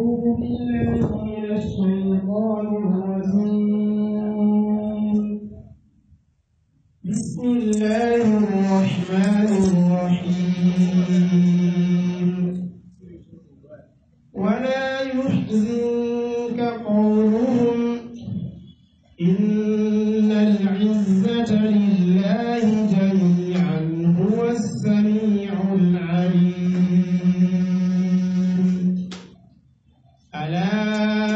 بالله من الشيطان الرجيم بسم الله الرحمن الرحيم ولا يحزنك قولهم إن العزة لله جميعا هو السميع العليم ألا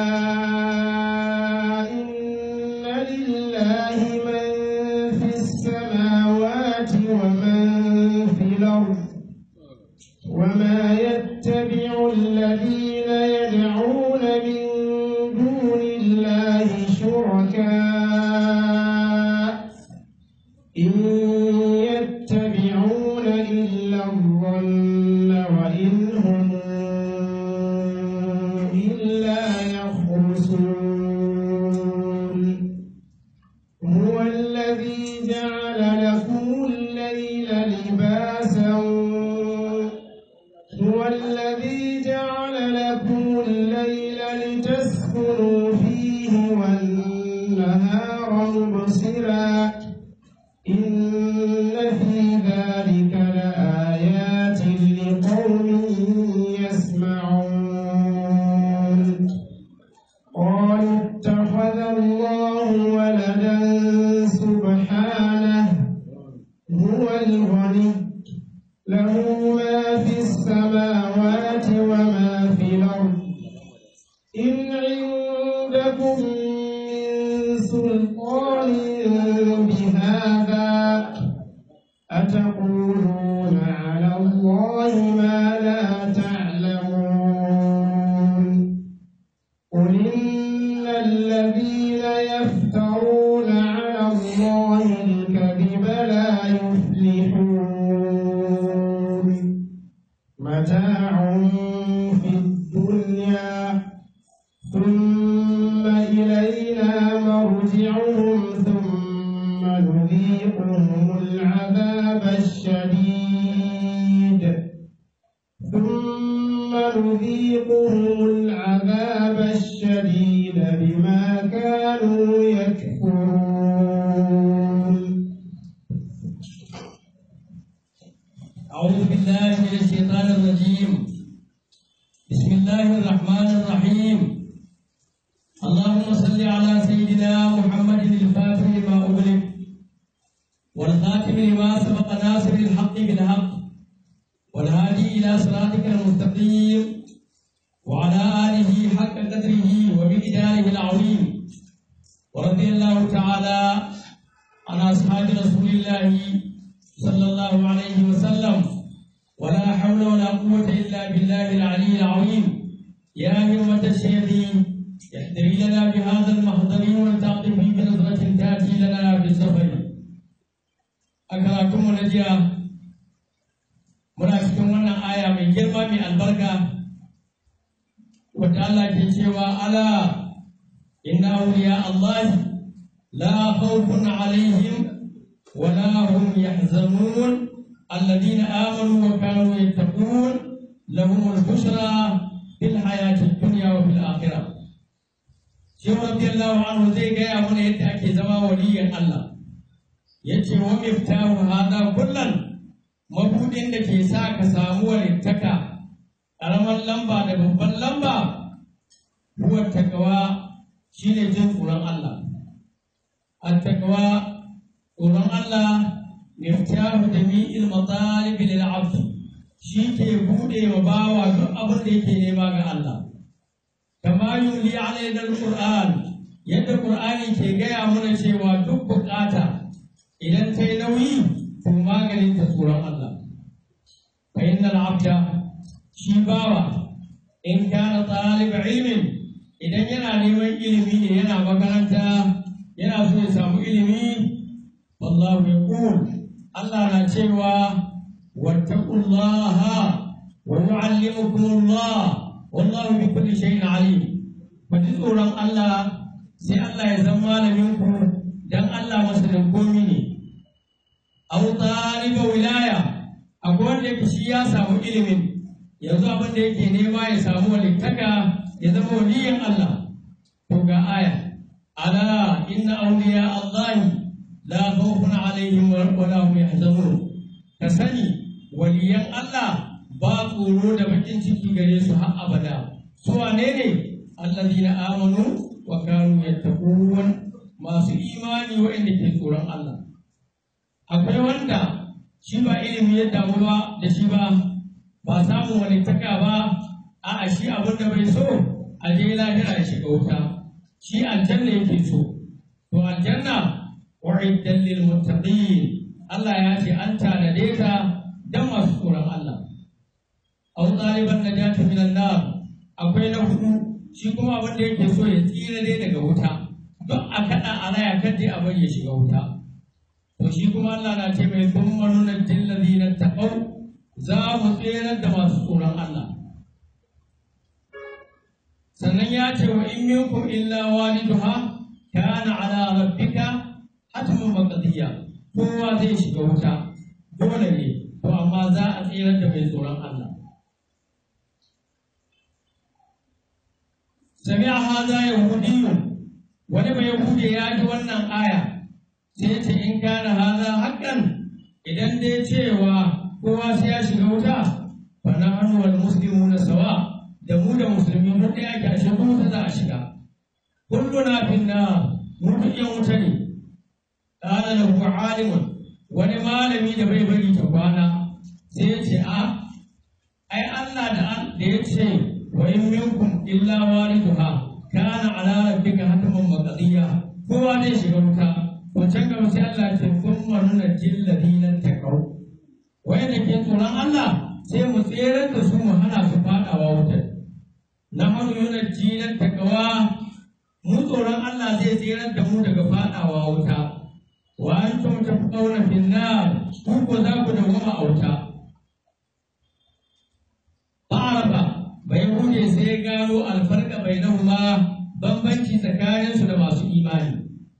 إن لله من في السماوات ومن في الأرض وما يتبع الذين يدعون من دون الله شركاء إن يتبعون إلا الظن وإن هم إلا يخرصون هو الذي جعل لكم الليل لباسا هو الذي جعل لكم الليل لتسكنوا فيه والنهار مبصرا إن في ذلك لآيات لقوم يسمعون قالوا اتخذ الله ولدا سبحانه هو الغني له ما في السماوات وما في الأرض إن عندكم من سلطان بهذا أتقولون على الله ما لا تعلمون قل إن الذين يفترون على الله الكذب لا يفلحون متاع في الدنيا ثم إلينا مرجعهم ثم نذيقهم العذاب الشديد بما كانوا يكفرون أعوذ بالله من الشيطان الرجيم بسم الله الرحمن الرحيم اللهم صل على سيدنا محمد الفاتح لما أغلق والخاتم لما سبق ناصر الحق بالحق والهادي إلى صراطك المستقيم وعلى آله حق قدره وبقداره العظيم ورضي الله تعالى عن أصحاب رسول الله صلى الله عليه وسلم ولا حول ولا قوة إلا بالله العلي العظيم يا همة الشيخ احضري لنا بهذا المحضر ولتعطفي بنظرة تأتي لنا بالسفر أكرمكم ونجيا منافقون wannan aya mai girma mai albarka wanda Allah ke cewa ala inna awliya Allah la khawfun alaihim wa la hum yahzanun alladhina amanu wa kanu yattaqun lahum al-bushra fil hayati ad-dunya wa fil akhirah shi radiyallahu anhu zai gaya mana yadda ake zama waliyin Allah yace wa miftahu hada kullan mabudin da ke sa ka samu walittaka karamar lamba da babban lamba huwa takawa shine jin tsoron Allah at-taqwa tsoron Allah miftahu jami'il matalib lil 'abd shi ke bude wa bawa duk abin da yake nema ga Allah kama yuli alaina al-Qur'an yadda Qur'ani ke gaya mana cewa duk bukata idan ta yi nauyi to maganin ta tsoron Allah fa innal 'abda shi bawa in kana talib ilmin idan yana neman ilimi ne yana makaranta yana so ya samu ilimi wallahu yaqul Allah na cewa wattaqullaha wa yu'allimukumullah wallahu bi kulli shay'in alim faji tsoron Allah sai Allah ya zama malamin ku dan Allah masanin komai ne aw taliba wilaya akwai wanda yake shi ya samu ilimin yanzu abin da yake nema ya samu walittaka ya ya zama waliyin Allah. To ga aya, ala inna awliya Allahi la khawfun alaihim wa la hum yahzanun. Ka sani waliyan Allah ba tsoro da bakin ciki gare su har abada. Su wane ne? Allazina amanu wa kanu yattaqun, masu imani waɗanda ke tsoron Allah. Akwai wanda shi ba ilimi ya damu ba da shi ba samun wani taka ba, a'a shi abin da bai so a je lahira ya shiga wuta, shi aljanna yake so. To aljanna wa'iddan lil muttaqin, Allah ya ce an tanade ta dan masu tsoron Allah. Aw taliban najati minan nar, akwai na hudu shi kuma abin da yake so ya tsira dai daga wuta, don a kada a raya kadai a bari ya shiga wuta. To shi kuma Allah na ce mai thumma nunajjil ladina taqaw, za mu tsirar da masu tsoron Allah. Sannan ya ce wa in minkum illa waliduha kana ala rabbika hatman maqdiya, kowa zai shiga wuta dole ne, to amma za a tsirar da mai tsoron Allah. Sami'a hadha yahudiyyun, wani bai yahude ya ji wannan aya sai ce in kana hadha haqqan, idan dai cewa kowa sai ya shiga wuta, fa nahnu wal muslimuna sawa, da mu da musulmi mun da yake ashe kuma za a shiga. Kulluna finna, mu duk yan wuta ne. Qala lahu alimun, wani malami da bai bari ta kwana sai ya ce ai Allah da ya ce wa in minkum illa waliduha kana ala rabbika hatman maqdiya, kowa zai shiga wuta. To can gaba sai Allah ya ce thumma nunajjil ladina taqaw, wayanda ke tsoron Allah sai mu tserar da su mu hana su fadawa wutar. Nahnu yunajjina taqwa, mu tsoron Allah zai tserar da mu daga fadawa wuta. Wa antum tafqawna fin nar, ku ko za ku dawama a wuta. Ba'araba bai hude sai gano alfarqa bainahuma, bambanci tsakanin su da masu imani.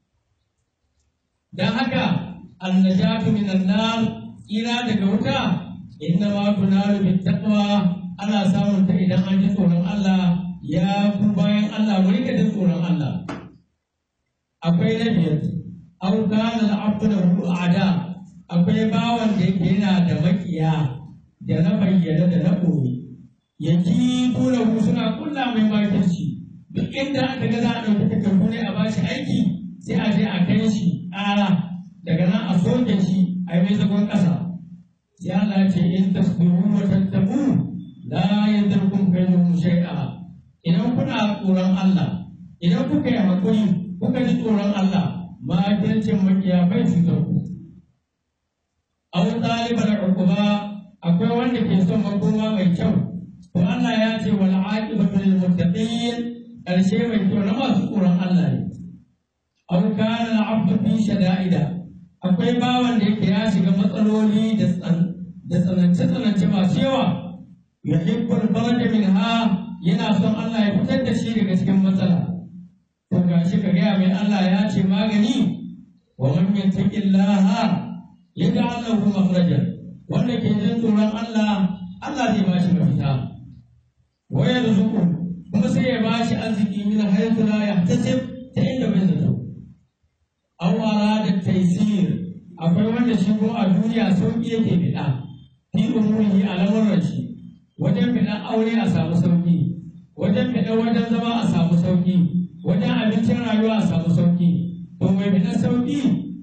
Dan haka annajatu minan nar, ila daga wuta, inna ma tunalu bit taqwa, ana samun ta idan an ji tsoron Allah. Ya ku bayan Allah mu rika jin tsoron Allah. Akwai na biyar, aw kana al-abdu lahu a'da, akwai bawan da yake yana da makiya, da na bayyana da na koyi. Yaki tura suna kulla mai makirci, duk inda aka ga za a ɗauki takardu ne a bashi aiki, sai a je a kai shi ƙara, daga nan a soke shi a yi mai zagon ƙasa. Sai Allah ce in tasbiru wa tattabu la yadurkum kaiduhum shay'a. Idan kuna tsoron Allah, idan kuka yi hakuri, kuka ji tsoron Allah, makircin makiya bai cutar ku. Aw talibal uquba, akwai wanda ke son makoma mai kyau. To Allah ya ce wal aqibatu lil muttaqin, karshe mai kyau na masu tsoron Allah ne. Aw kana al-'abdu fi shada'ida, akwai bawan da yake ya shiga matsaloli da tsanance masu yawa. Yuhibbul faraja minha, yana son Allah ya fitar da shi daga cikin matsala. To gashi ka gaya mai Allah ya ce magani, wa man yattaqillaha yaj'al lahu makhrajan, wanda ke jin tsoron Allah, Allah zai ba shi mafita. Wa yarzuqu, kuma sai ya ba shi arziki min haythu la yahtasib, ta inda bai zato. Aw arada taysir, akwai wanda shi ko a duniya sauki yake bida, fi umurihi al'amuran shi, wajen fiɗan aure a samu sauƙi, wajen fiɗan wajen zama a samu sauƙi, wajen abincin rayuwa a samu sauƙi. To mai fiɗan sauƙi,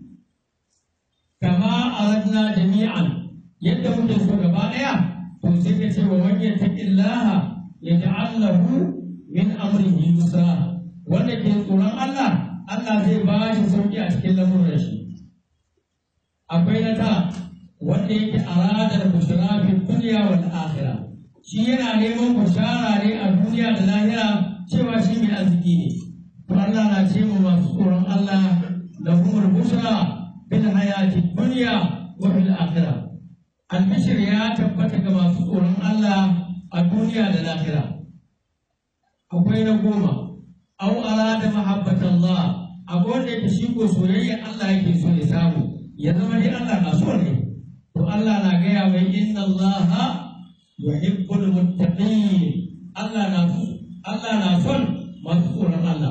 kama aradna jami'an, yadda muke so gaba ɗaya, to sai ka ce wa man yattaqillaha yaj'al lahu min amrihi yusra, wanda ke tsoron Allah, Allah zai ba shi sauƙi a cikin lamuran shi. Akwai na tara, wanda yake aradar bushra fi dunya wal akhirah, shi yana neman bushara ne a duniya da lahira cewa shi mai arziki ne. To Allah na ce mu masu tsoron Allah, lahumul bushra fil hayati dunya wa fil akhirah. Albishir ya tabbata ga masu tsoron Allah a duniya da lahira. Akwai na goma, aw arada mahabbatallah, akwai wanda yake shi ko soyayya Allah yake so ya samu, ya zama dai Allah na so ne. To Allah na gaya mai inna Allah yuhibbul muttaqin, Allah na Allah na son masu tsoron Allah.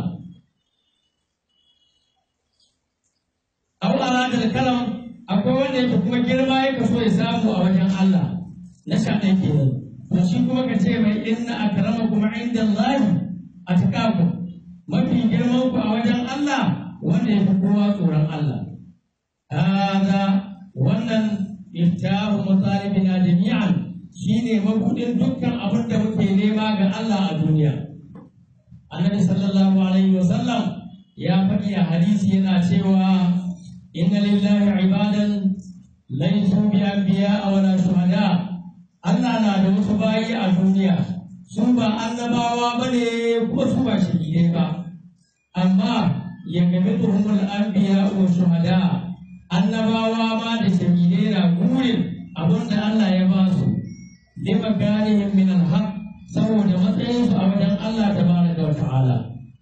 Aw arada al-karam, akwai wanda yake kuma girma yake so ya samu a wajen Allah na shaɗan kenan. To shi kuma ka ce mai inna akramakum inda Allah atqakum, mafi girman ku a wajen Allah wanda yake kowa tsoron Allah. Hada wannan iftahu matalibina jami'an, shine mabudin dukkan abin da muke nema ga Allah a duniya. Annabi sallallahu alaihi wasallam ya faɗi a hadisi yana cewa inna lillahi ibadan laysu bi anbiya wala shuhada. Allah na da wasu bayi a duniya, su ba annabawa bane kuma su ba shahidai ba, amma yagmituhumul anbiya wa shuhada. Annabawa ma da shahidai na gurin abinda Allah ya ba su limakanihim min al-haq, saboda matsayinsu a wajen Allah tabaraka wa ta'ala.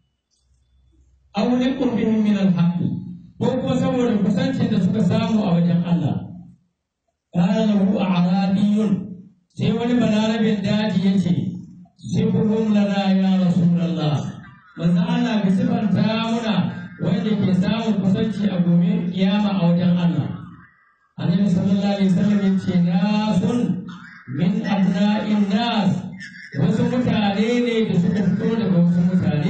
Aw liqurbihim min al-haq, ko kuma saboda kusancin da suka samu a wajen Allah. Kana lahu a'rabiyun, sai wani balarabin daji yace sifhum lana ya rasulullah, manzo Allah bi sifanta muna wanda ke samun kusanci a gobe kiyama a wajen Allah. Annabi sallallahu alaihi wasallam yace nasun min abna'in nas, wasu mutane ne da suka fito daga wasu mutane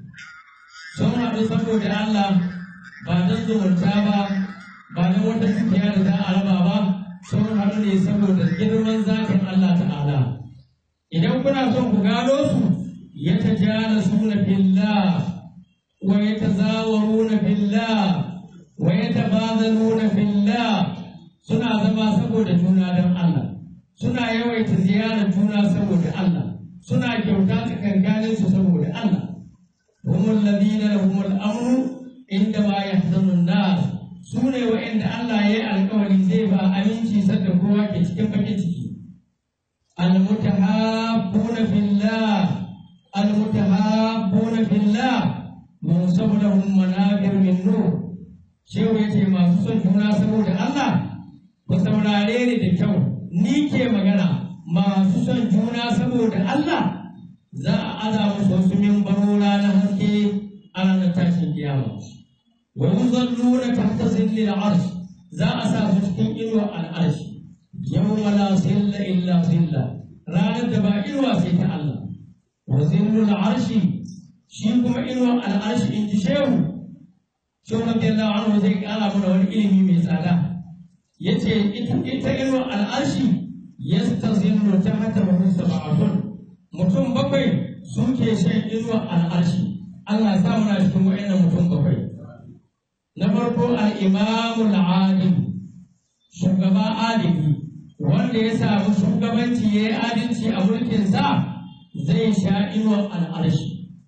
sun haɗu saboda Allah, ba don zumunta ba, ba don wata dukiya da za a raba ba, sun haɗu ne saboda girman zatin Allah ta'ala. Idan kuna son ku gano su, ya tajalasuna billah wa yatazawaruna billah wa yatabadaluna billah, suna zama saboda juna don Allah, suna yawaita ziyarar juna saboda Allah, suna kyauta tsakankanin su saboda Allah. Humul ladina lahumul amru inda ma yahzanun nas, sune wa'anda Allah ya yi alƙawari zai ba aminci sanda kowa ke cikin bakin ciki. Al-mutahabbuna fillah munsabu lahum manabir min nur. Shehu yace masu son juna saboda Allah, ku saurare ni da kyau, ni ke magana. Masu son juna saboda Allah za a aza musu wasu mimbarora na haske a ranar tashin kiyama. Wa yuzalluna tahta zilli al-arsh, za a sa su cikin inuwa al-arsh. Yawma la zilla illa zilla, ranar da ba inuwa sai ta Allah. Wa zillu al-arshi, shi kuma inuwa al-arsh in ji shehu. Shehu radiyallahu anhu zai kara mana wani ilimi mai tsada. Yace ita inuwa al-arshi yastazillu tahtahu sab'atun, mutum bakwai suke shan inuwa al'arshi. Allah ya sa muna cikin wa'annan mutum bakwai. Na farko al-imamul adil, shugaba adili wanda ya samu shugabanci ya yi adalci a mulkin sa, zai sha inuwa al'arshi.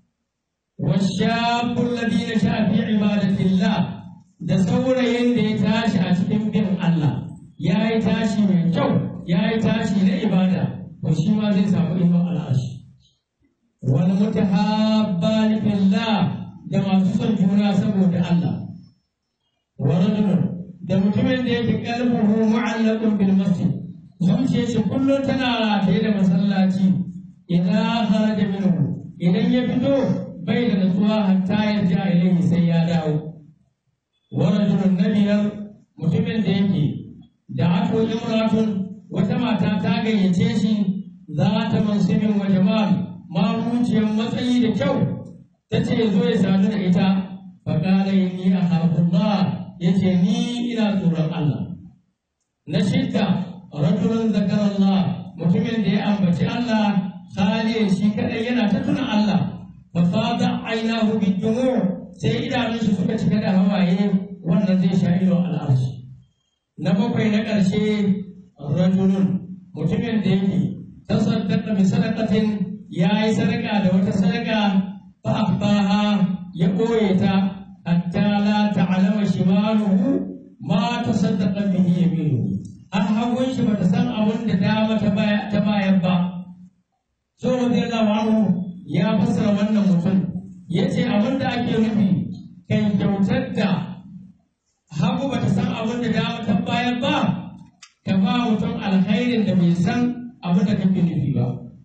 Washabul ladina sha fi ibadatillah, da saurayin da ya tashi a cikin bin Allah, ya yi tashi mai kyau, ya yi tashi na ibada, to shi ma zai samu inuwa al'arshi. Wani mutahabbani fillah, da masu son juna saboda Allah. Wa rajulun, da mutumin da yake qalbuhu mu'allaqun bil masjid, zuciyar shi kullum tana rataye da masallaci. Idan kharaja minhu, idan ya fito bai da nutsuwa hatta yarja ilayhi, sai ya dawo. Wa rajulun nabiyar, mutumin da yake da ato imratun, wata mata ta gayyace shi, za ta mansibin wa jamal, maruciyar matsayi da kyau, ta ce zo ya sadu da ita. Faƙala inni akhafullah, yace ni ina tsoron Allah. Na shidda rajulun zakarallah, mutumin da ya ambaci Allah khaliyan shi kadai yana ta tuna Allah. Fa fada ainahu bidumu, sai idanun shi suka cika da hawaye, wannan zai sha ido al'arshi. Na bakwai na ƙarshe rajulun, mutumin da yake tasaddaqa bi sadaqatin, yayi sadaka da wata sadaka, fa akhfaha, ya koye ta, hatta la ta'lama shimaluhu ma tasaddaqa bihi yaminuhu, an hagun shi bata san abin da dama ta bayan ba. So radiyallahu anhu ya fassara wannan mutum, yace abin da ake nufi kan kyautar da hagu bata san abin da dama ta bayan ba, ka ba mutum alkhairin da bai san abin da kake nufi ba.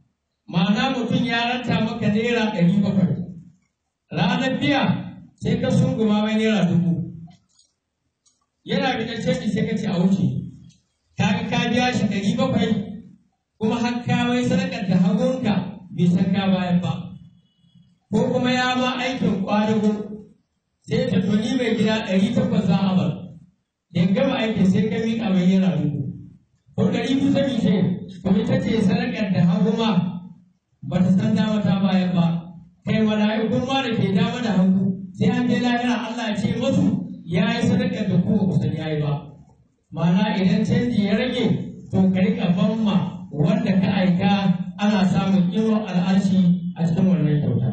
ma'ana mutum ya ranta maka naira 700 ranar biya sai ka sunguma mai naira 1000 yana bi da canji sai ka ce a wuce ka biya shi 700 kuma har ka mai sadakar da hagunka bai san ka bayan ba ko kuma ya ma aikin kwadago sai ta tuni mai gida 800 za a bar da gama aikin sai ka miƙa mai naira 1000 ko 200 ta mice kuma ita ce sadakar da hagu ma ba ta san dama ta bayan ba kai mala'ikun ma da ke dama da hagu sai an je lahira Allah ce musu ya yi sadakar da kuma kusan ya yi ba ma'ana idan canji ya rage to ka riƙa banma wanda ka aika ana samun irin al'arshi a cikin wannan kyauta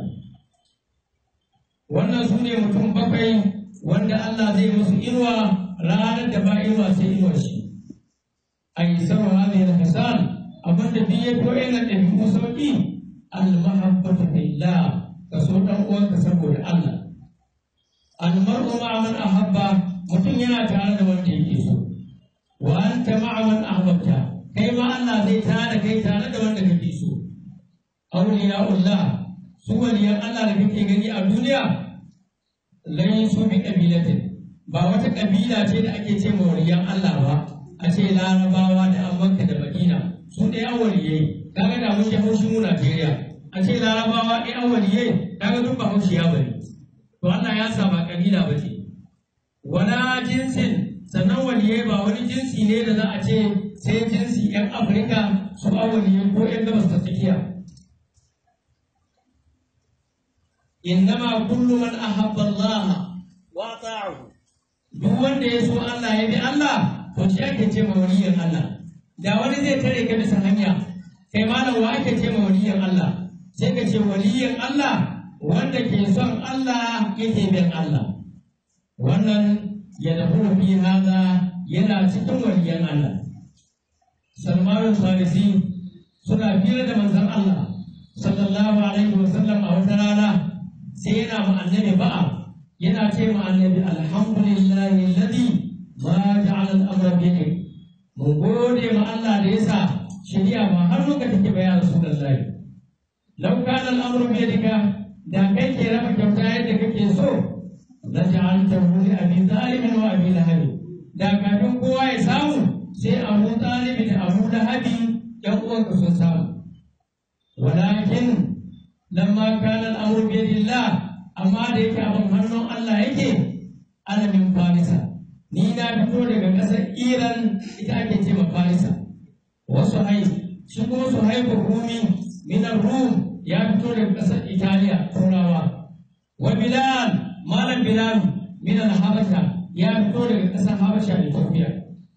wannan su ne mutum 7 wanda Allah zai musu inuwa ranar da ba inuwa sai inuwar shi a yi sarwa hadhihi al-hisan abinda duk ya to yana da mu sauki al-mahabbatu billah ka so dan uwanka saboda Allah al-mar'u ma'a man ahabba mutum yana tare da wanda yake so wa anta ma'a man ahbabta kai ma Allah zai tare kai tare da wanda kake so awliyaullah su waliyan Allah da kake gani a duniya laysu bi qabilatin ba wata kabila ce da ake ce ma waliyan Allah ba a ce larabawa da amurka da madina su ɗaya waliyai kaga da mun ji haushi mu Najeriya a ce larabawa ɗaya waliyai kaga duk ba haushi ya bari to Allah ya sa ba kabila ba ce wala jinsin sannan waliyai ba wani jinsi ne da za a ce sai jinsi 'yan Afirka su waliyai ko 'yan gabas ta tsakiya innama kullu man ahabba Allah wa ta'ahu duk wanda ya so Allah ya bi Allah to shi ake ce ma waliyin Allah da wani zai tare ka bisa hanya kai malam wa ake ce ma waliyin Allah sai ka ce waliyin Allah wanda ke son Allah yake bin Allah wannan ya dafu fi hada yana cikin waliyan Allah Salman al-Farisi suna fira da manzon Allah sallallahu alaihi wasallam a wata rana sai yana ma annabi ba'a yana ce ma annabi alhamdulillahi alladhi ma ja'ala al-amra bihi mun gode ma Allah da yasa shari'a ba har muka take ba ya rasulullahi law kana al-amru bi yadika da kai ke raba kyauta yadda kake so la ja'altahu li abi talib wa abi lahab da kafin kowa ya samu sai Abu Talib da Abu Lahab yan uwanka sun samu walakin lamma kana al-amru bi yadillah amma da yake abin hannun Allah yake ana min farisa ni na fito daga ƙasar Iran ita ake ce ma farisa wasu shi kuma Suhaib Rumi min Rum ya fito daga ƙasar Italiya Turawa wa Bilal malam Bilal min al-Habasha ya fito daga ƙasar Habasha Ethiopia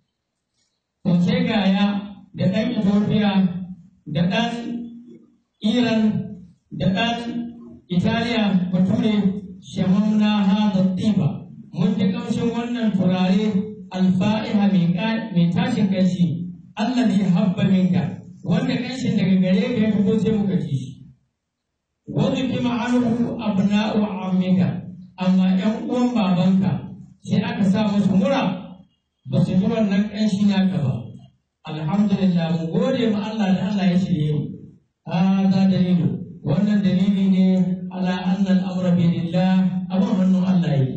to sai ga ya da ɗan Ethiopia da ɗan Iran da ɗan Italiya bature shamamna hada tiba mun ji kamshin wannan turare alfa'iha mai tashin kanshi allazi habba minka wanda kanshin daga gare ka ya fito sai muka ji shi wani kima anhu abna'u ammika amma ƴan uwan babanka sai aka sa musu mura ba su ji wannan kanshi naka ba alhamdulillah mu gode ma Allah da Allah ya shirye mu hada dalilu wannan dalili ne ala anna al-amra bi lillah abun hannun Allah yake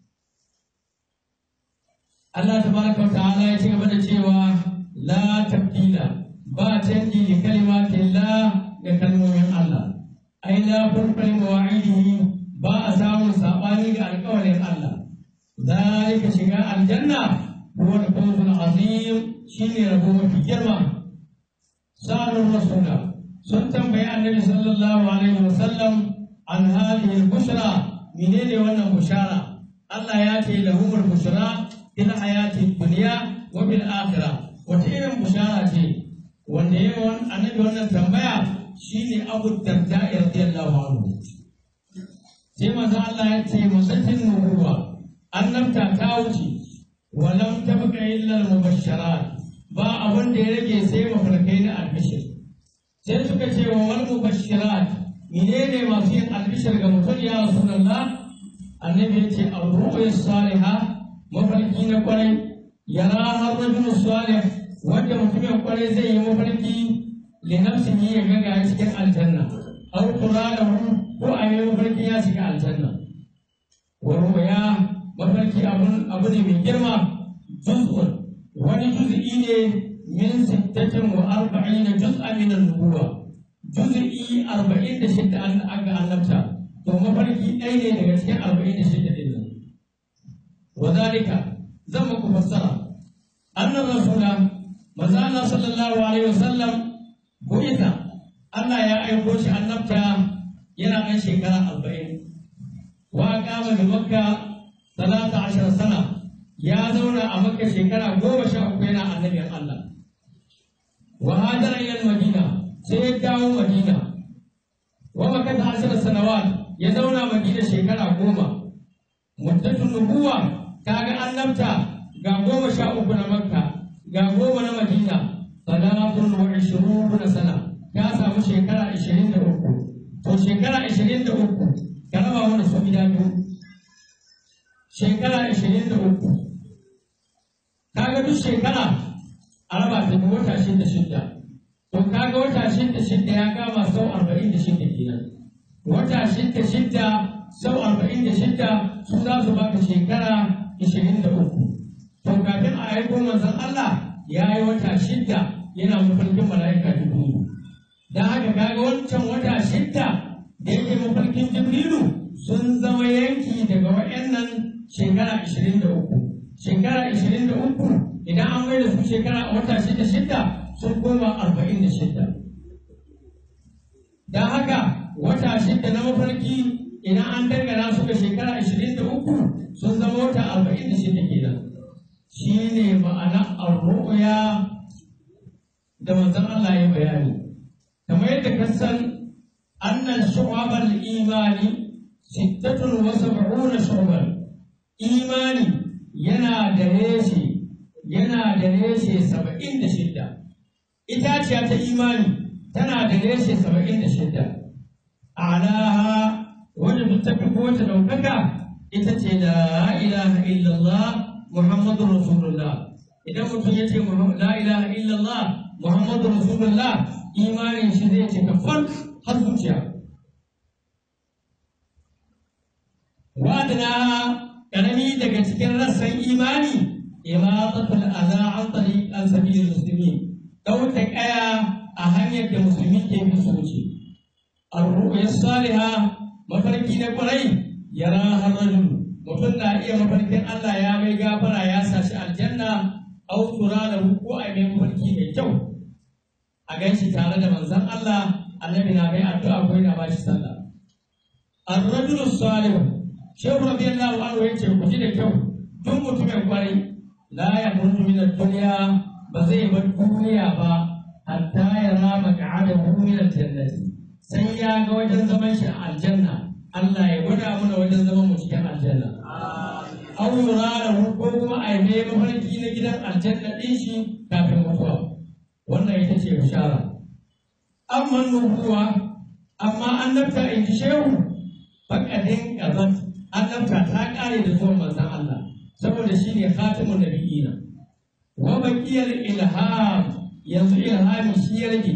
Allah tabaraka wa ta'ala ya ci gaba da cewa la tabdila ba canji li kalimatillah ga kalmomin Allah ai la furqal mawa'idihi ba a samun sabani ga alƙawarin Allah zalika shiga aljanna huwa al-fawzul azim shine rabo mafi girma sa'ar rasula sun tambayi annabi sallallahu alaihi wasallam an hadhihi al-bushra menene wannan bushara Allah ya ce lahumul bushra fil hayati dunya wa bil akhirah wata irin bushara ce wanda yayin annabi wannan tambaya shine Abu Darda radiyallahu anhu sai manzo Allah ya ce musatin nubuwa annabta ta wuce wa lam tabqa illa al-mubashsharat ba abin da ya rage sai mafarkai na albishir sai suka ce wa wal mubashshirat menene masu yin albishir ga mutum ya rasulullah annabi ya ce ar-ru'ya salihah mafarki na kwarai yara har rajul salih wanda mutumin kwarai zai yi mafarki li nafsihi ya ga cikin aljanna aw quranahu ko a yi mafarki ya shiga aljanna wa ruya mafarki abu ne mai girma juz'un wani juz'i ne min 46 juz'an min an-nubuwa juz'i 46 an aga annabta to mafarki ɗaya ne daga cikin 46 din nan wa zalika zan muku fassara annan rasula manzo Allah sallallahu alaihi wasallam buita Allah ya aiko shi annabta yana ɗan shekara 40 wa kama da makka 13 sana ya zauna a makka shekara 13 yana annabin Allah wa hajara ila madina sai ya dawo madina wa makka 10 sanawat ya zauna madina shekara 10 muddatun nubuwa kaga annabta ga 13 na makka ga 10 na madina 23 sana ya samu shekara 23 to shekara 23 ka raba wani su gida biyu shekara 23 kaga duk shekara a raba ta da wata 6 to kaga wata 6 ya kama sau 46 kenan wata 6 sau 46 su za su baka shekara 23 to kafin a aiko manzon Allah ya yi wata 6 yana mafarkin mala'ika Jibrilu dan haka kaga wancan wata 6 da yake mafarkin Jibrilu sun zama yanki daga wayannan shekara 23 shekara 23 idan an mai da su shekara wata 6 sun koma 46 dan haka wata 6 na mafarki idan an dangana su da shekara 23 sun zama wata 46 kenan shine ma'ana ar-ru'ya da manzon Allah ya bayani kamar yadda ka san annan shu'abal imani 76 shu'ban imani yana da reshe 76 itaciya ta imani tana da reshe 76 a'laha wanda duk ta fi kowace ɗaukaka ita ce la ilaha illallah muhammadur rasulullah idan mutum ya ce la ilaha illallah muhammadur rasulullah imanin shi zai ce kafar har zuciya wadana karami daga cikin rassan imani imatatul adha an tariq an sabilil muslimin dauka kaya a hanyar da musulmi ke bi su wuce ar-ru'ya salihah mafarki na kwarai yara har rajul mutum na iya mafarkin Allah ya mai gafara ya sashi aljanna au tura da ko a mai mafarki mai kyau a ganshi tare da manzon Allah annabi na mai addu'a ko yana bashi sallah ar-rajul salih shehu radiyallahu anhu yace ku ji da kyau duk mutumin kwarai la yakhruju min ad-dunya ba zai bar duniya ba hatta yara maq'adahu min al-jannati sai ya ga wajen zaman shi a aljanna Allah ya gwada mana wajen zaman mu cikin aljanna aw yurara ko kuma a yi mafarki na gidan aljanna din shi kafin mutuwa wannan ita ce bishara amma nubuwa amma annabta in ji shehu fakadin kazan annabta ta kare da zuwan manzon Allah saboda shine khatimun nabiyina wa baqiyal ilham yanzu ilhami shi ya rage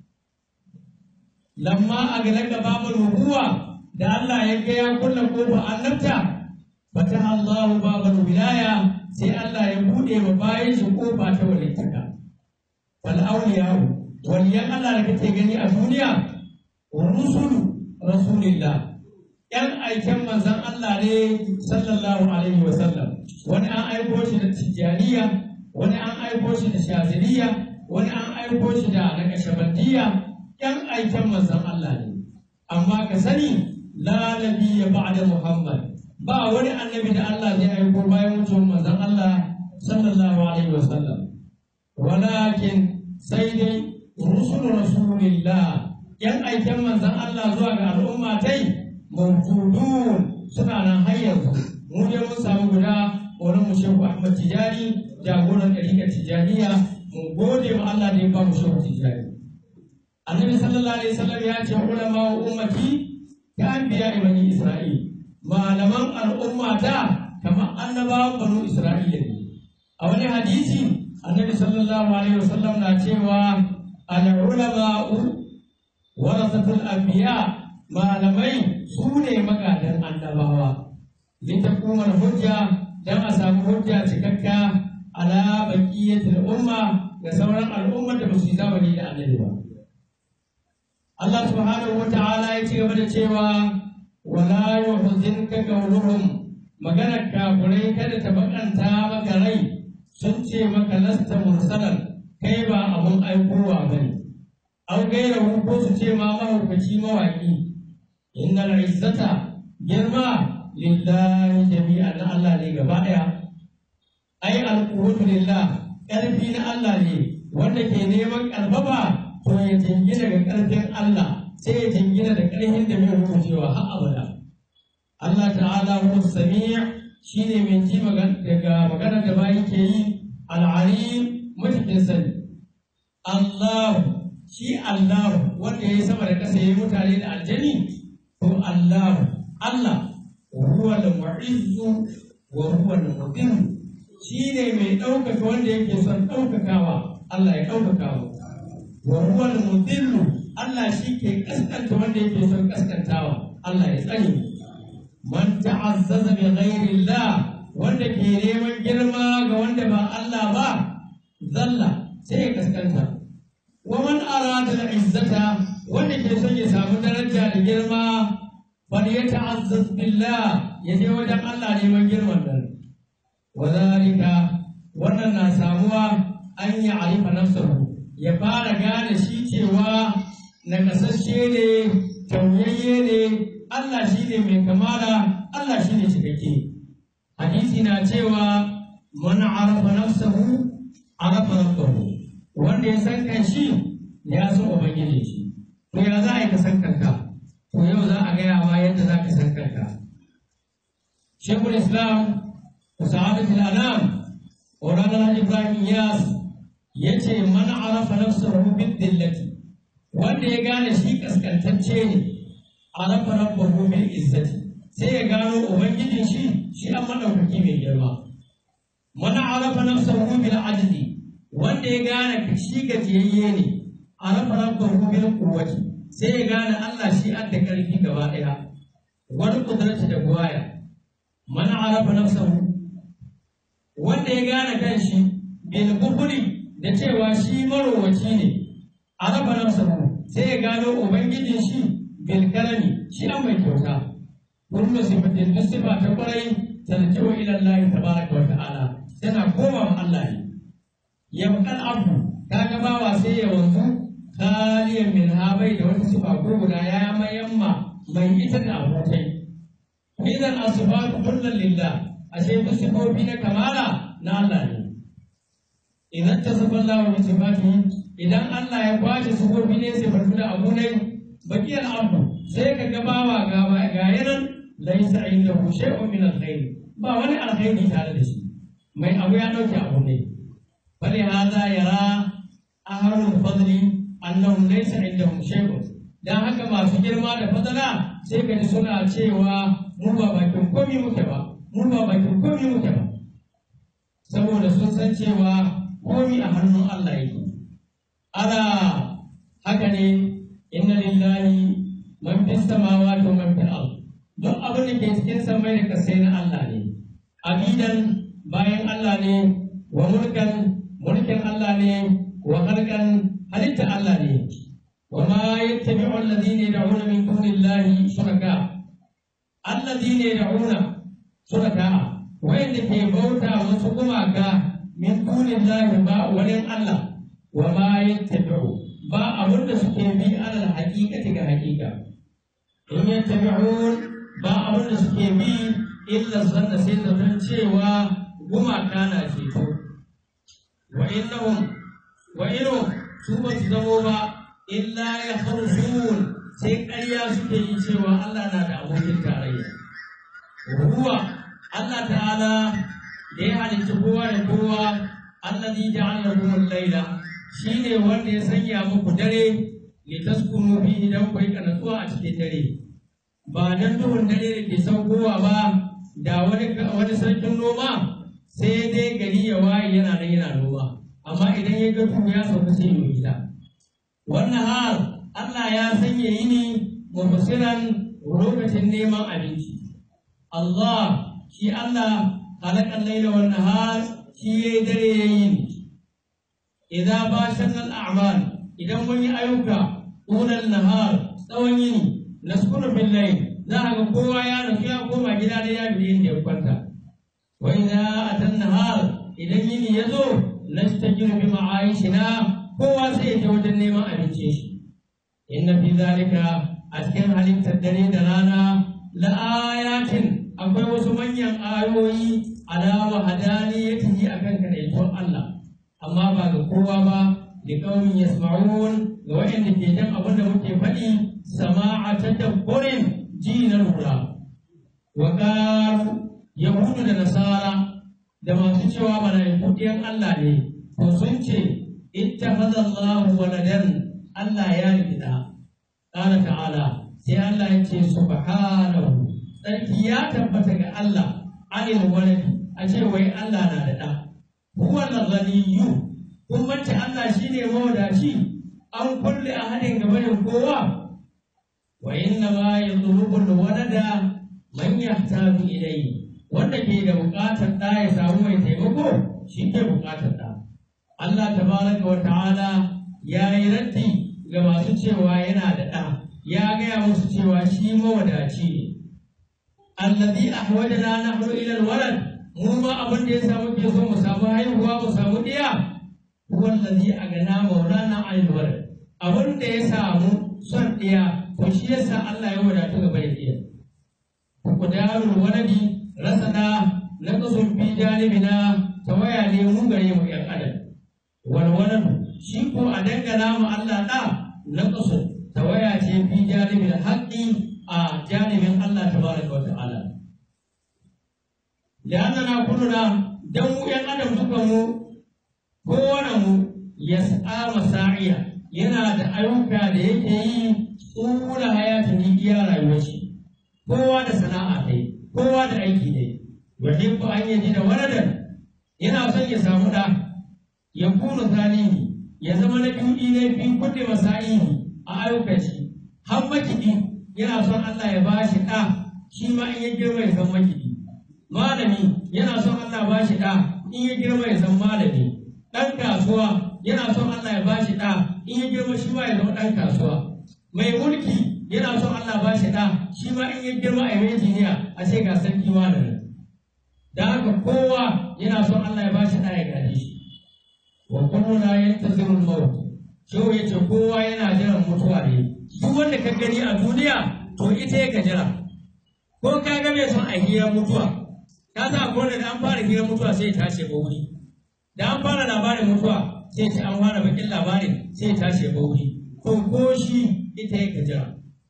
lamma aglaqa babul nubuwa da Allah ya ga ya kulla kofar annabta fataha Allah babul wilaya sai Allah ya bude wa bayan shi kofa ta walittaka wal awliya waliyan Allah da kake gani a duniya rusulu rasulillah yan aikin manzon Allah ne sallallahu alaihi wa sallam wani an aiko shi da tijaniya wani an aiko shi da shaziliya wani an aiko shi da nakashabandiya yan aikin manzon Allah ne amma ka sani la nabiyya ba'da Muhammad ba wani annabi da Allah zai aiko bayan mutuwar manzon Allah sallallahu alaihi wasallam walakin sai dai rusul rasulillah yan aikin manzon Allah zuwa ga al'umma tai mawjudun suna nan har yanzu mu dai mun samu guda wurin mu Shehu Ahmad Tijani jagoran ɗariƙar Tijaniya mun gode wa Allah da ya ba mu Shehu Tijani annabi sallallahu alaihi wasallam ya ce ulama wa ummati ka anbiya bani isra'il malaman al'umma da kamar annabawan banu isra'ila ne a wani hadisi annabi sallallahu alaihi wasallam na cewa al-ulama'u warasatul anbiya malamai su ne magadan annabawa litakuma hujja dan a samu hujja cikakka ala baqiyatil umma ga sauran al'ummar da ba su zamani da annabi ba. Allah subhanahu wa ta'ala ya ci gaba da cewa wala yuhzinka qawluhum maganar kafirai kada ta bakanta maka rai sun ce maka lasta mursalan kai ba abun aikowa bane au gaira ko su ce ma mahaukaci mawaki innal izzata girma lillahi jami'an Allah ne gaba daya ai alquwwatu lillah karfi na Allah ne wanda ke neman karfafa to ya jingina ga karfin Allah sai ya jingina da karfin da bai rubucewa har abada Allah ta'ala huwa sami' shine mai ji daga magana da bayi ke yi al-alim mutukin sani Allah shi Allah wanda yayi sama da kasa yayi mutane da aljani to Allah huwa al-mu'izzu wa huwa al-mudim shine mai ɗaukaka wanda yake son ɗaukakawa Allah ya ɗaukakawa wa huwa al-mudillu Allah shi ke kaskanta wanda yake son kaskantawa Allah ya tsare man ta'azzaza bi ghairi Allah wanda ke neman girma ga wanda ba Allah ba zalla sai ya kaskanta wa man arada al-izzata wanda ke son ya samu daraja da girma bal yata'azzaz billah yaje wajen Allah neman girman nan wadhalika wannan na samuwa an yi arifa nafsahu ya fara gane shi cewa nakasashe ne tauyayye ne Allah shi ne mai kamala Allah shi ne cikakke hadisi na cewa man arafa nafsahu arafa rabbahu wanda ya san kan shi ya san ubangiji shi to ya za a yi ka san kanka to yau za a gaya ma yadda za ka san kanka Sheikhul Islam Sa'adatul Anam Maulana Ibrahim Iyas yace man arafa nafsahu bid-dillati wanda ya gane shi kaskantacce ne arafa rabbahu bil izzati sai ya gano ubangijin shi an madaukaki mai girma man arafa nafsahu bil ajzi wanda ya gane shi gajiyayye ne arafa rabbahu bil quwwati sai ya gane Allah shi an da karfi gaba daya wal qudrati da guwaya man arafa nafsahu wanda ya gane kanshi bil bukhli da cewa shi marowaci ne arafa nafsahu sai ya gano ubangijin shi bil karami shi an mai kyauta kullu sifatin sifa ta kwarai tarji'u ila Allah tabaraka wa ta'ala tana koma wa Allah ne yabqal abu kaga bawa sai ya wanzu khaliyan min habai da wata sifa ko guda ya mayamma mai ita da abokai idan asfatu kullu lillah ashe sifofi na kamala na Allah ne idan tasabballahu bi sifatihi idan Allah ya kwace sifofi ne sai farko da abu ne bakiyar abu sai ka gabawa ga yanan laisa indahu shay'un min alkhair ba wani alkhairi tare da shi mai abu ya dauke abu ne bali hada yara ahlul fadli annahum laysa indahum shay'un dan haka masu girma da fadala sai ka ji suna cewa mu ba bakin komai muke ba saboda sun san cewa komai a hannun Allah yake ala haka ne inna lillahi man fis samawati wa man fil ard duk abin da ke cikin samai da kasai na Allah ne abidan bayan Allah ne wa mulkin Allah ne wa khalqan halitta Allah ne wa ma yattabi'u alladhina yad'una min dunillahi shuraka alladhina yad'una shuraka wanda ke bauta wasu gumaka min dunillahi ba wani Allah wa ma yattabi'u ba abin da suke bi alal haqiqati ga haqiqa in yattabi'un ba abin da suke bi illa zanna sai zaton cewa gumaka na ceto wa innahum su ba su zamo ba illa ya harsun sai ƙarya suke yi cewa Allah na da abokin tarayya huwa Allah ta'ala da ya halicci kowa da kowa allazi ja'ala lakum al-laila shine wanda ya sanya muku dare litaskunu fihi dan ku rika natsuwa a cikin dare ba dan duhun dare da ke saukowa ba da wani sarkin noma sai dai gari ya waye yana noma amma idan ya ga duhu ya sauka sai ya gida wannan har Allah ya sanya yini mufsiran lokacin neman abinci. Allah shi Allah halakal laila wan nahar shi yayi dare yayin. Idza basharna al-a'mal idan mun yi ayyuka unan nahar tsawon yini naskunu bil layl za a ga kowa ya nufi ya koma gida da ya bi inda ya kwanta. Wa idza atan nahar idan yini ya zo nastajiru bi ma'aishina kowa sai ya wajen neman abincin shi. Inna fi zalika a cikin halittar dare da rana la ayatin akwai wasu manyan ayoyi ala wahadaniyatihi akan kadaituwar Allah amma ba ga kowa ba li qaumin yasma'un ga wanda ke jin abin da muke faɗi sama'a tadabburin ji na lura. Wa qalu yahudu da nasara da masu cewa malaiku ɗiyan Allah ne to sun ce ittakhadha Allahu waladan Allah ya rikida. Qala ta'ala sai Allah ya ce subhanahu sarki ya tabbata ga Allah anil waladi a ce wai Allah na da ɗa. Huwa al-ghaniyyu kun mace Allah shine mawadaci an kulle a hadin gabanin kowa. Wa inna ma yadlubu al-walada man yahtaju ilayhi wanda ke da buƙatar ɗa ya samu mai taimako shi ke buƙatar ɗa. Allah tabaraka wa ta'ala ya yi raddi ga masu cewa yana da ɗa ya gaya musu cewa shi mawadaci ne. Allazi ahwajana nahnu ila alwalad mu ma abin da ya samu ke so mu samu haihuwa mu samu ɗiya huwa allazi agana maulana anil walad abin da ya samu son ɗiya to shi yasa Allah ya wadatu gaba da ɗiya. Kudarul waladi rasana naqsun fi janibina tawaya ne mu gare mu ƴan adam. Walwaladu shi ko a dangana mu Allah ɗa naqsun tawaya ce fi janibin haqqi a janibin Allah tabaraka wa ta'ala. La'annana kulluna dan mu ƴan adam duka mu kowane mu yas'a masa'iya yana da ayyuka da yake yi tsura hayatin iya rayuwar shi. Kowa da sana'a dai, kowa da aiki dai. Yuhibbu an yaji da waladan yana son ya samu ɗa. Ya kuna zalimi ya zama na biyu ne fi kuɗe masa'ihi a ayyukan shi. Har makiɗi yana son Allah ya ba shi ɗa shi ma in ya girma ya san makiɗi. Malami yana son Allah ba shi ɗa in ya girma ya san malami. Ɗan kasuwa yana son Allah ya ba shi ɗa in ya girma shi ma ya zama ɗan kasuwa. Mai mulki yana son Allah ba shi ɗa shi ma in ya girma a yi jiniya a ce ga sarki malami. Da haka kowa yana son Allah ya ba shi ɗa ya gaji shi. Wa kulluna yantazirul maut shehu yace kowa yana jiran mutuwa ne. Duk wanda ka gani a duniya to ita yake jira. Ko ka ga mai son a hira mutuwa ka sa ko da an fara hira mutuwa sai ya tashi ba wuri. Da an fara labarin mutuwa sai ce an fara bakin labarin sai ya tashi ba wuri. To ko shi ita yake jira.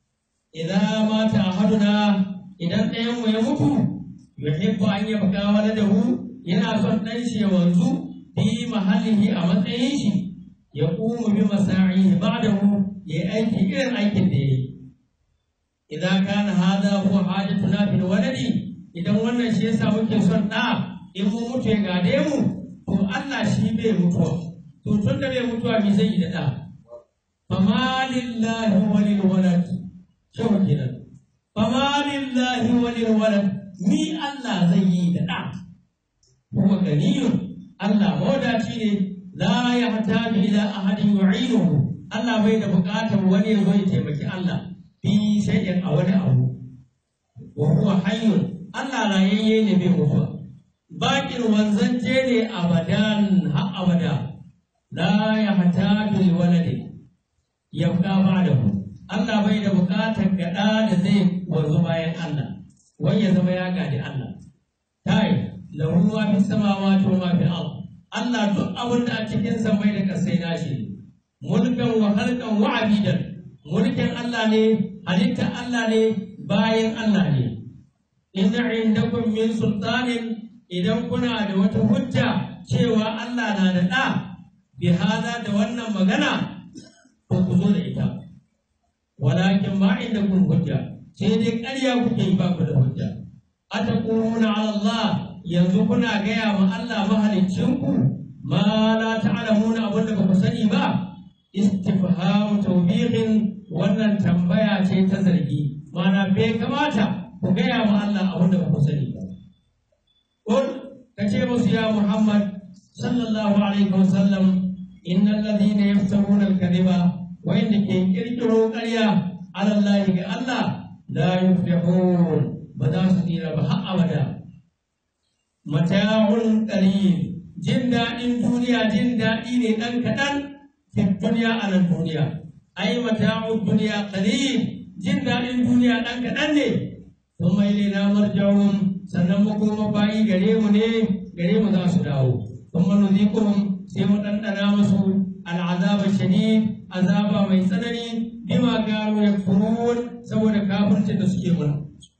Idan mata ahaduna idan ɗayan mu ya mutu yuhibbu an yabqa waladahu yana son ɗan shi ya wanzu fi mahallihi a matsayin shi ya kuma bi masa'ihi ba'dahu ya aiki irin aikin da yayi. Idan kana hada huwa hajatuna fil waladi idan wannan shi yasa muke son ɗa in mu mutu ya gade mu to Allah shi bai mutuwa to tun da bai mutuwa me zai yi da ɗa. Fama lillahi walil walad shehu kenan. Fama lillahi walil walad ni Allah zai yi da ɗa. Kuma ganiyun Allah mawadaci ne la ya hatabi ila ahadin yu'inuhu Allah bai da buƙatar wani ya zo ya taimaki Allah fi shay'in a wani abu. Wa huwa hayyun Allah rayayye ne bai mutuwa. Baƙin wanzance ne abadan har abada. La ya hatabi waladi yabqa ba'dahu Allah bai da buƙatar gaɗa da zai wanzu bayan Allah wai ya zama ya gadi Allah. Tai lahu ma fi samawati wa ma fil ard Allah duk abin da a cikin samai da kasai nashi mulkan wa halkan wa abidan mulkin Allah ne halittar Allah ne bayan Allah ne. Inna indakum min sultanin idan kuna da wata hujja cewa Allah na da ɗa bi hada da wannan magana ko ku zo da ita. Walakin ma indakum hujja sai dai ƙarya kuke yi ba ku da hujja. Ataquluna ala Allah yanzu kuna gaya ma Allah mahaliccinku ma la ta'lamuna abin da ba ku sani ba. istifham tawbihin wannan tambaya ce ta zargi mana bai kamata ku gaya wa Allah abin da ba ku sani ba qul kace musu ya Muhammad sallallahu alaihi wasallam innal ladina yaftaruna al-kadhiba wa inda ke kirkiro ƙarya ala Allah ga Allah la yuflihun ba za su tsira ba har abada mata'un qalil jin daɗin duniya jin daɗi ne ɗan kaɗan fi duniya a nan duniya ai mata'un duniya qalil jin daɗin duniya ɗan kaɗan ne sun mai lena marja'un sannan makoma bayi gare mu za su dawo kuma nuzikum sai mu ɗanɗana musu al'azaba shadid azaba mai tsanani bima kanu yakfurun saboda kafircin da suke mana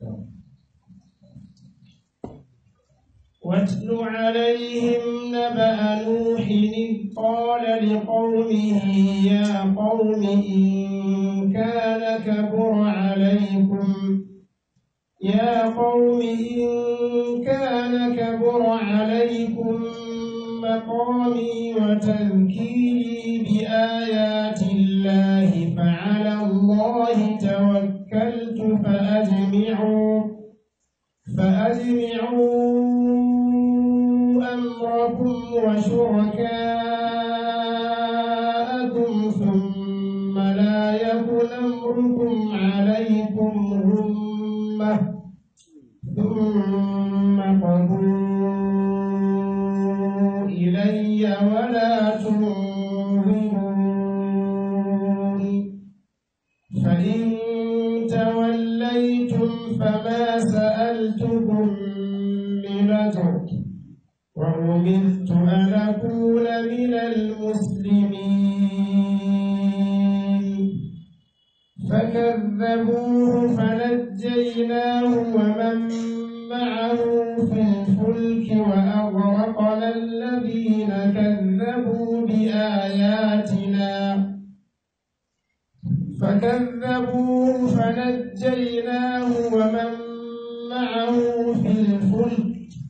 واتل عليهم نبأ نوح إذ قال لقومه يا قوم إن كان كبر عليكم مقامي وتذكيري بآيات الله فعلى الله توكلت فأجمعوا أمركم وشركاءكم ثم لا يكن أمركم عليكم غمة ثم قضوا إلي ولا تنظرون فإن توليتم فما سألتكم من أجر وأمرت أن أكون من المسلمين فكذبوه فنجيناه ومن معه في الفلك وأغرقنا الذين كذبوا بآياتنا فكذبوه فنجيناه ومن معه في الفلك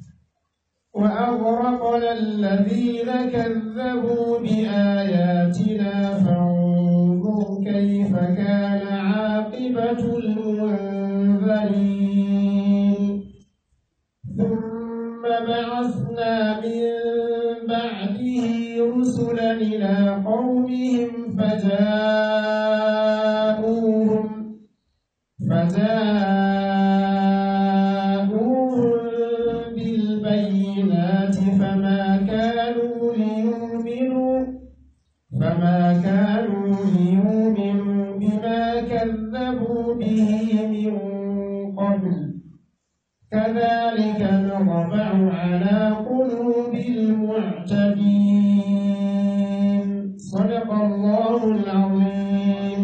وأغرقنا الذين كذبوا بآياتنا فانظر كيف كان عاقبة المنذرين ثم بعثنا من بعده رسلا إلى قومهم فجاءوهم بالبينات فما كانوا ليؤمنوا بما كذبوا به من قبل كذلك نطبع على قلوب المعتدين صدق الله العظيم.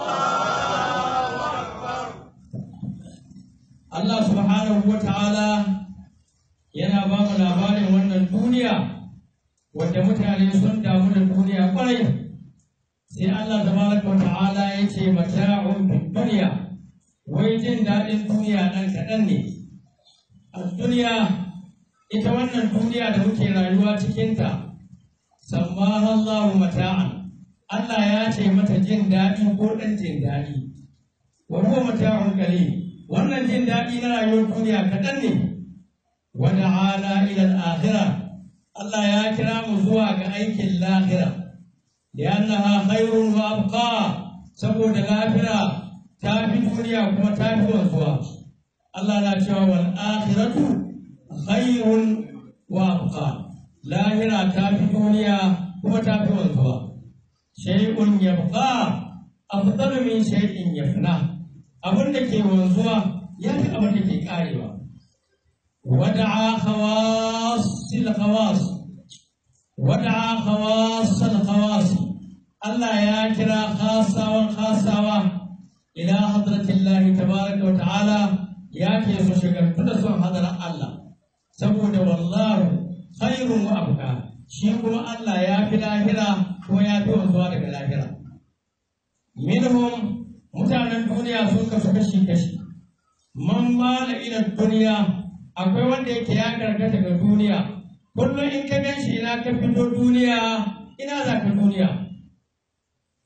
Allah subhanahu wa ta'ala yana ba mu labarin wannan duniya wadda mutane sun damu da duniya kwarai sai Allah tabaraka wa ta'ala ya ce mata'un fid dunya wai jin daɗin duniya ɗan kaɗan ne a duniya ita wannan duniya da muke rayuwa cikinta sammaha Allahu mata'an Allah ya ce mata jin daɗi ko ɗan jin daɗi wa huwa mata'un qalil wannan jin daɗi na rayuwar duniya kaɗan ne wanda ala ilal akhira Allah ya kira mu zuwa ga aikin lahira li'annaha khairun wa abqa saboda lahira ta fi duniya kuma ta fi wanzuwa Allah na cewa wal akhiratu khairun wa abqa lahira ta fi duniya kuma ta fi wanzuwa shay'un yabqa afdalu min shay'in yafna abin da ke wanzuwa ya fi abin da ke karewa wada'a khawasil khawas Allah ya kira khasawa ila hadratillahi tabaraka wa ta'ala ya ke so shagaltu da son hadarar Allah saboda wallahu khairun wa abqa shi kuma Allah ya fi lahira kuma ya fi wanzuwa daga lahira minhum mutanen duniya sun kasu kashi man mala ila duniya akwai wanda yake ya karkata ga duniya kullum in ka ganshi ina ka fito duniya ina za ka duniya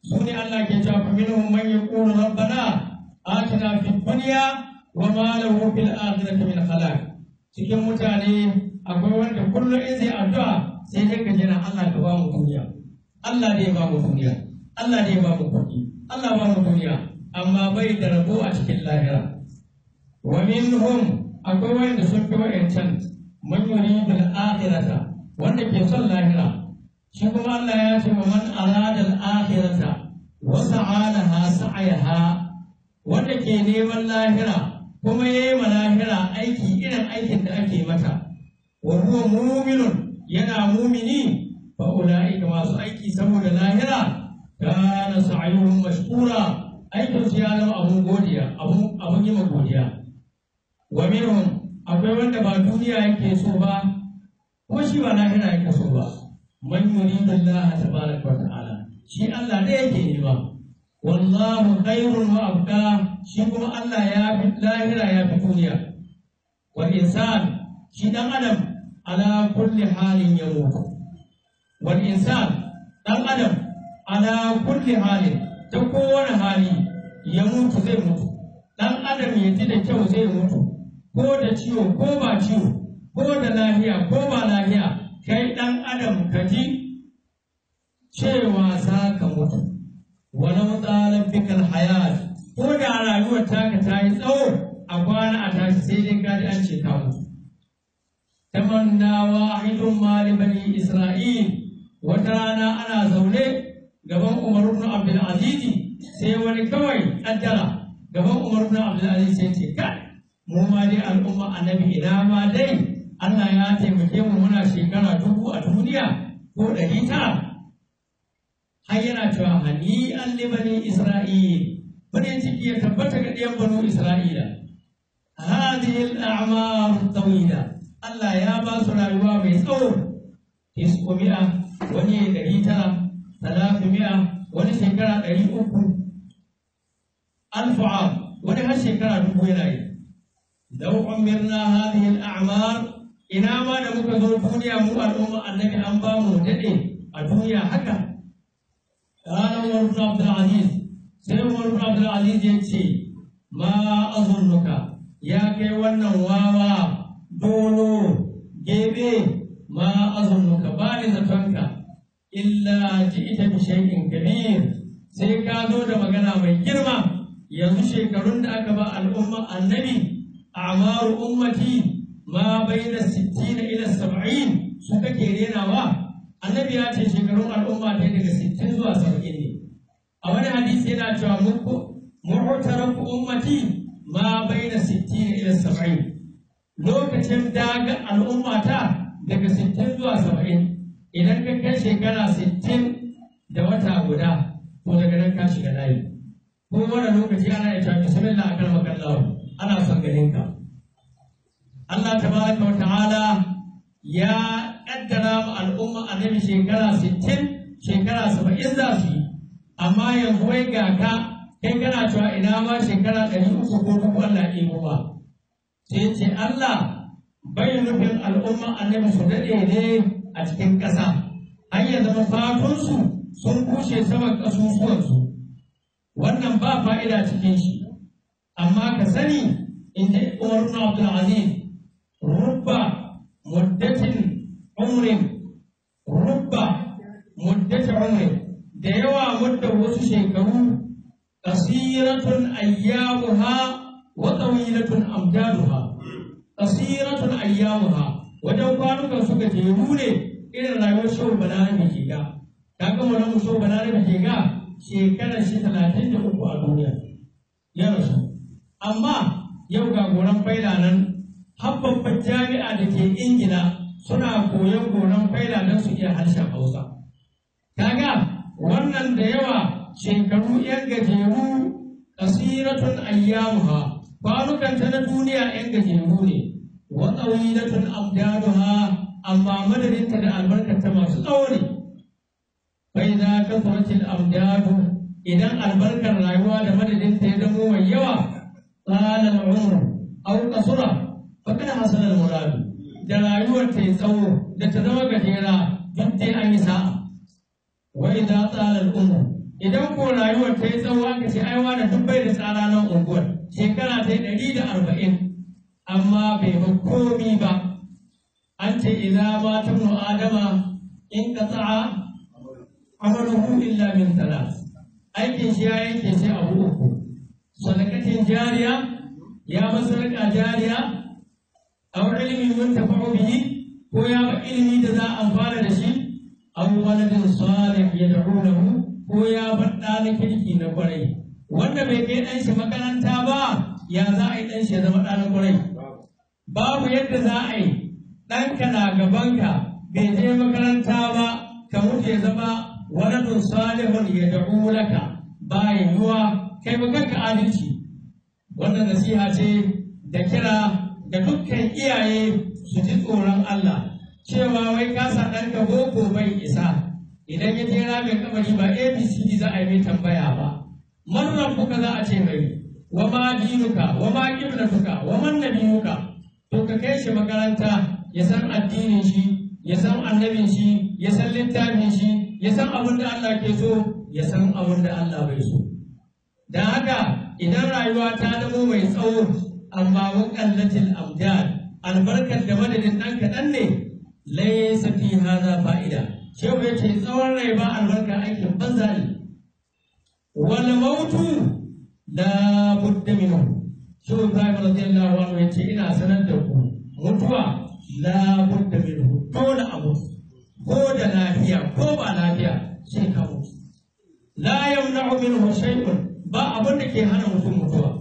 sune Allah ke cewa fa minhum man yaqulu rabbana atina fid dunya wa ma lahu fil akhirati min khalaq. Cikin mutane akwai wanda kullum in zai addu'a sai dai ka jira Allah ka ba mu duniya, Allah dai ba mu duniya, Allah dai ba mu kuɗi, Allah ba mu duniya, amma bai da rabo a cikin lahira. Wa minhum akwai wanda sun fi wa'ancan man yuridu al-akhirata wanda ke son lahira. Shi kuma Allah ya ce wa man arada al-akhirata wa sa'alaha sa'ayaha, wanda ke neman lahira kuma yayi ma lahira aiki irin aikin da ake mata, wa huwa mu'minun yana mumini, fa ulaika masu aiki saboda lahira kana sa'yuhum mashkura, aikin su ya zama abun godiya, abun yi ma godiya. Wa minhum akwai wanda ba duniya yake so ba kuma shi ba lahira yake so ba, man yuridu Allah tabaraka wa ta'ala, shi Allah da yake nema. Wallahu khairun wa abqa, shi kuma Allah ya fi lahira ya fi duniya. Wal insan, shi dan adam ala kulli halin yamutu. Wal insan, dan adam ala kulli halin, ta kowane hali ya mutu zai mutu. Dan adam ya ji da kyau zai mutu, ko da ciwo ko ba ciwo, ko da lahiya ko ba lahiya, kai dan adam ka ji cewa za ka mutu. Walau tsalar bikal hayat, ko da rayuwar taka ta yi tsawo a kwana a tashi sai dai kaji an ce ka mutu. Tamanna wahidun mali bani Isra'il, wata rana ana zaune gaban Umar ibn Abdul Aziz, sai wani kawai kaddara gaban Umar ibn Abdul Aziz sai ce kai mu ma dai al'umma annabi ina ma dai Allah ya taimake mu muna shekara 1000 a duniya ko 900. Har yana cewa hani an libani Isra'il, farin ciki ya tabbata ga ɗiyan banu Isra'ila. Hadhihi al-a'mar tawila, Allah ya ba su rayuwa mai tsawo, 900, wani 900, 300, wani shekara 300, alfa'a, wani har shekara 1000 yana yi. Law umirna hadhihi al-a'mar, ina ma da muka zo duniya mu al'umma annabi an ba mu daɗe a duniya haka. قال عمر بن عبد العزيز، سيد عمر بن عبد العزيز يقول ما أظنك يا كي ونواوا دولو جيبي ما أظنك بارزتك إلا جئت بشيء كبير، سيكادو دا مغانا من جرما ينزو شكرون دا أكبا الأمة النبي أعمار أمتي ما بين 60 إلى 70 سكا كيرينا وا. Annabi ya ce shekarun al'umma ta daga 60 zuwa 70 ne. A wani hadisi yana cewa mu'tarafu ummati ma baina 60 ila 70. Lokacin daga al'umma ta daga 60 zuwa 70. Idan ka kai shekara 60 da wata guda, to daga nan ka shiga layi. Ko wani lokaci ana ya cewa bismillah akal makallahu, ana son ganin ka. Allah tabaraka wa ta'ala ya kaddara mu al'umma annabi shekara 60, shekara 70 za su yi, amma yanzu wai ga ka kai kana cewa ina ma shekara 300 ko 1000 Allah ya ba. Sai ce Allah bai nufin al'umma annabi su daɗe ne a cikin ƙasa, har ya zama fatunsu sun kushe saman ƙasusuwansu. Wannan ba fa'ida cikin shi, amma ka sani in ji Umar ibn Abdul Aziz, rubba muddatin umrin, rubba muddatin umrin, da yawa mudda wasu shekaru, qasiratun ayyamuha wa tawilatun amjaduha. Qasiratun ayyamuha, wajen kwanukan su gajeru ne irin rayuwar Shehu Balarabe ke ga. Kaga wannan Shehu Balarabe ke ga shekarar shi 33 a duniya ya rasu, amma yau ga goran faila nan, babban jami'a da ke Ingila suna koyon goron faila don su iya harshen Hausa. Kaga wannan da yawa shekaru yan gajeru, qasiratun ayyamuha, kwanukan ta na duniya yan gajeru ne, wa tawilatun amdaduha, amma madadinta da albarkata masu tsawo ne. Fa idza kathratil amdadu, idan albarkar rayuwa da madadinta ya zamo mai yawa, qala al-umr aw qasura fakana hasanar muradu, da rayuwar ta yi tsawo da ta zama gajera duk dai an yi sa'a. Wa idza tsala al-umr, idan ko rayuwar ta yi tsawo aka ce ai wani duk bai da tsara nan unguwar shekara ta yi 140 amma bai ba komi ba an ce idza ma tunu adama in qata'a amaluhu illa min thalath aikin shi ya yanke sai abu uku sadaqatin jariya ya masaraka jariya aw ilmin yuntafa'u bihi ko ya ba ilimi da za a amfana da shi aw waladin salih yad'u lahu ko ya faɗa na kirki na kwarai wanda bai kai ɗan shi makaranta ba ya za a yi ɗan shi ya zama ɗa na kwarai babu yadda za a yi ɗanka na gabanka bai je makaranta ba ka mutu ya zama waladun salihun ya da'u laka bayan yiwa kai ba kanka adalci wannan nasiha ce da kira da dukkan iyaye su ji tsoron Allah cewa wai ka sa ɗanka boko bai isa idan ya jera mai kamari ba abcd za a yi mai tambaya ba man rabbuka za a ce mai wa ma dinuka wa ma qiblatuka wa man nabiyuka to ka kai shi makaranta ya san addinin shi ya san annabin shi ya san littafin shi ya san abin da Allah ke so ya san abin da Allah bai so dan haka idan rayuwa ta zamo mai tsawo amma wa qallatil amdad albarkar da madadin dan kaɗan ne laysa fi hadha fa'ida shehu ya ce tsawon rai ba albarka aikin banza ne wal mautu la budda minhu shehu Ibrahim radiyallahu anhu ya ce ina sanar da ku mutuwa la budda minhu dole abu ko da lafiya ko ba lafiya sai ka mutu la yamna'u minhu shay'un ba abin da ke hana mutum mutuwa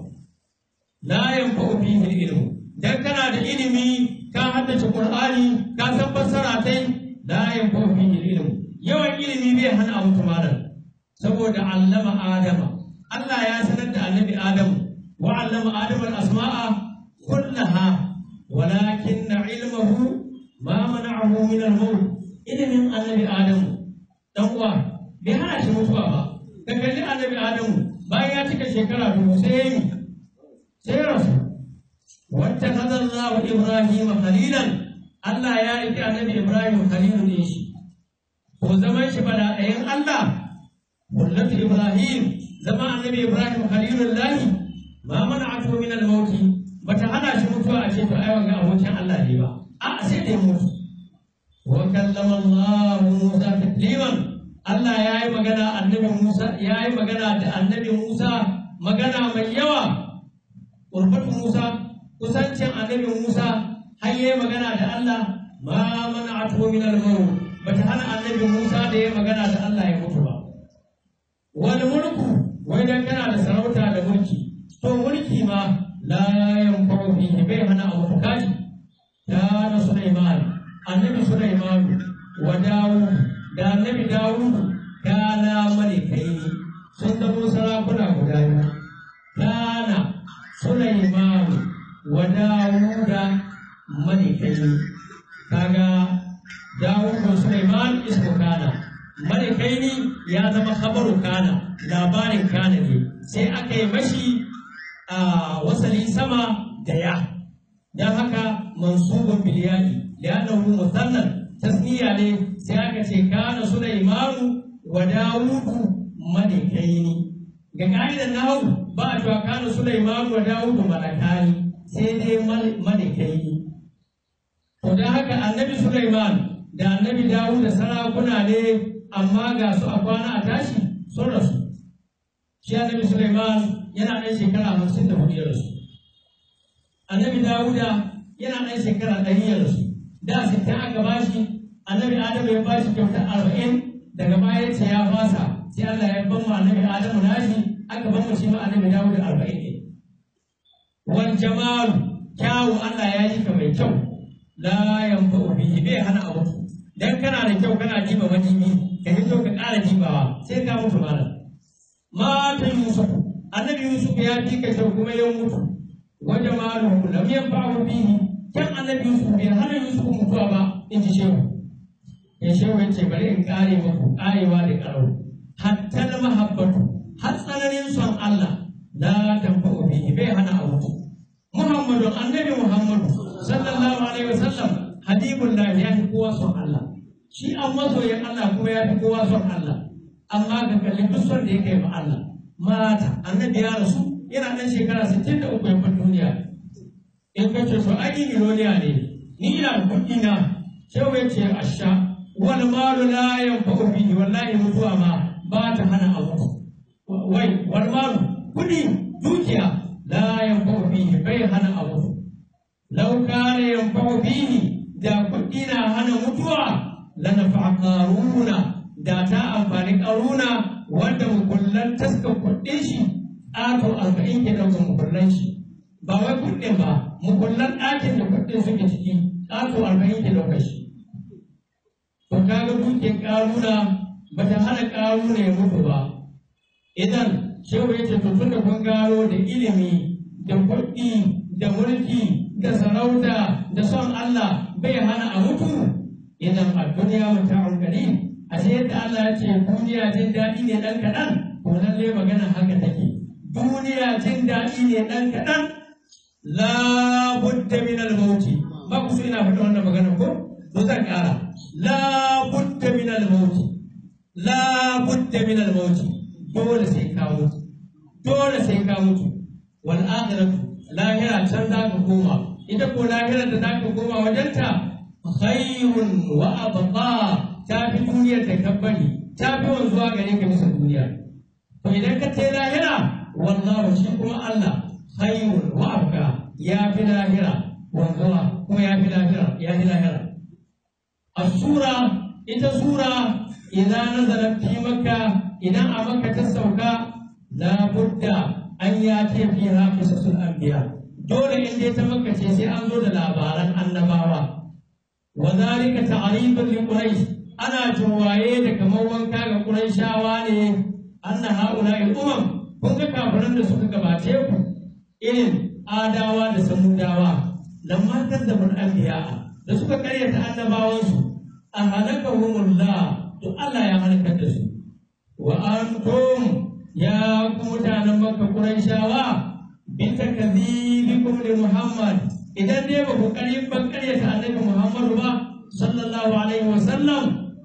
la yanfa'u fihi ilmu dan kana da ilimi ka haddace Qur'ani ka san fassara tai la yanfa'u fihi ilmu yawan ilimi bai hana mutum malam saboda allama adama Allah ya sanar da annabi Adamu wa allama adama al-asma'a kullaha walakin ilmuhu ma mana'ahu min al-maut ilimin annabi Adamu dan uwa bai hana shi mutuwa ba daga annabi Adamu bayan ya cika shekara 2000 sai rasu wata hadallahu Ibrahim khalilan Allah ya rike annabi Ibrahim khalilu ne shi ko zaman shi bada ɗayan Allah kullatu Ibrahim zama annabi Ibrahim khalilullahi ma mana'atu min al-maut bata hana shi mutuwa a ce to ai wanga abokin Allah ne ba a sai da mutu wa kallama Allah Musa takliman Allah ya yi magana annabi Musa ya yi magana da annabi Musa magana mai yawa qurbatu Musa kusancin annabi Musa har yayi magana da Allah ma mana'atu min al-maut bata hana annabi Musa da yayi magana da Allah ya mutu ba wal mulku wai dan kana da sarauta da mulki to mulki ma la yanfa'u fihi bai hana abu kaji kana Sulaiman annabi Sulaiman wa Dawud da annabi Dawud kana malikai sun zamo sarakuna guda biyu kana Sulaiman wa Dawuda malikai kaga Dawud da Sulaiman ismu kana malikaini ya zama khabaru kana labarin kana ne sai aka yi mashi a wasali sama da ya dan haka mansubun bil ya'i li'annahu musannan tasniya ne sai aka ce kana Sulaimanu wa Dawudu malikaini ga kaidan nahwu ba a cewa kana Sulaimanu wa Dawudu malakani sai dai malikaini to dan haka annabi Sulaiman da annabi Dawud da sarakuna ne amma ga su a kwana a tashi sun rasu shi annabi Sulaiman yana ɗan shekara 54 ya rasu annabi Dawuda yana ɗan shekara 100 ya rasu da 60 aka bashi annabi Adamu ya bashi kyautar 40 daga baya ya ce ya fasa sai Allah ya ban mu annabi Adamu nashi aka ban mu shi ma annabi Dawud 40 ne wal jamal kyawu Allah ya yi ka mai kyau la yanfa'u bihi bai hana abu dan kana da kyau kana jiba majibi ka yi kyau ka ƙara jibawa sai ka mutu malam mata Yusuf annabi Yusuf ya fi ka kyau kuma ya mutu wa jamaluhu lam yanfa'u bihi kan annabi Yusuf bai hana Yusuf mutuwa ba in ji shehu ya shehu ya ce bari in ƙare muku ƙarewa da ƙarau hatta da mahabbatu har tsananin son Allah la tanfa'u bihi bai hana abu Muhammadu annabi Muhammadu sallallahu alaihi wasallam habibullah ya fi kowa son Allah shi an masoyin Allah kuma ya fi kowa son Allah amma ka kalli duk son da yake ma Allah mata annabi ya rasu yana ɗan shekara 63 ya bar duniya in ka ce so ai miloniya ne ni ina da kuɗi na sai wai ce asha wal malu la yanfa'u bihi wallahi mutuwa ma ba ta hana abu wai wal malu kuɗi dukiya la yanfa'u bihi bai hana abu law kana yanfa'u bihi da kuɗi na hana mutuwa la nafa'a qaruna da ta amfani qaruna wanda mukullan taska kuɗin shi ƙato 40 ke ɗaukar mukullan shi ba wai kuɗin ba mukullan ɗakin da kuɗin suke ciki ƙato 40 ke ɗaukar shi to kaga dukiyar ƙaruna ba ta hana ƙaruna ya mutu ba idan shehu ya ce to tun da kun gano da ilimi da kuɗi da mulki da sarauta da son Allah bai hana a mutu idan a duniya mata'un qalil ashe yadda Allah ya ce duniya jin daɗi ne ɗan kaɗan to lalle magana haka take duniya jin daɗi ne ɗan kaɗan la budda min al-maut ba ku so ina faɗa wannan magana ko to zan ƙara la budda min al-maut la budda min al-maut dole sai ka mutu dole sai ka mutu wal akhiratu lahira can za ka koma ita ko lahira da za ka koma wajenta khairun wa abqa ta fi duniyar da ka bari ta fi wanzuwa gare ka bisa duniya to idan ka tai lahira wallahu shi kuma Allah khairun wa abqa ya fi lahira wanzuwa kuma ya fi lahira as-sura ita sura idan nazalat fi makka idan a makka ta sauka la budda an yati fiha qisasul anbiya dole in dai ta makka ce sai an zo da labaran annabawa wa zalika ta'rifun li quraish ana juwaye da kamar wanka ga quraishawa ne anna haula al-umam kun ga kafiran da suka gabace ku irin adawa da samudawa lamma kazzabul anbiya da suka karyata annabawansu ahalakahumullah to Allah ya halakar da su wa antum ya ku mutanen makka quraishawa bitakdhibikum li muhammad idan dai ba ku karyata annabi muhammadu ba sallallahu alaihi wa sallam